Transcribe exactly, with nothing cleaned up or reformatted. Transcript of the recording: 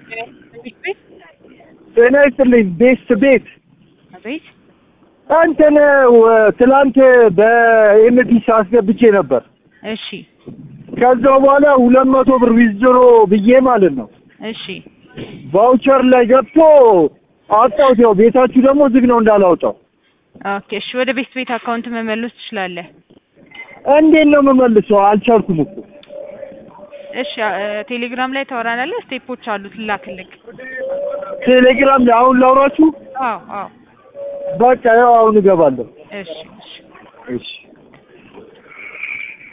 ጤና ይስጥልኝ ቤት ቤት አቤት አንተነ ትላንት በኤምዲስ አስገብቼ ነበር እሺ ከዛው በኋላ ሁለት መቶ ብር ዊዝድሮ ብዬ ማለት ነው እሺ ቫውቸር ላይ ገብቶ አጣውት ያው ቤታችሁ ደግሞ ዝግ ነው እንዳላውጣው ኦኬ እሺ ወደ ቤት ቤት አካውንት መመለስ ትችላለህ እንዴት ነው መመልሰው አልቻልኩም እኮ እሺ ቴሌግራም ላይ ታወራናለህ ስቴፖች አሉት ላክልክ ቴሌግራም ላይ አሁን ላውራችሁ አዎ አዎ በቃ ያው አሁን እገባለሁ እሺ እሺ እሺ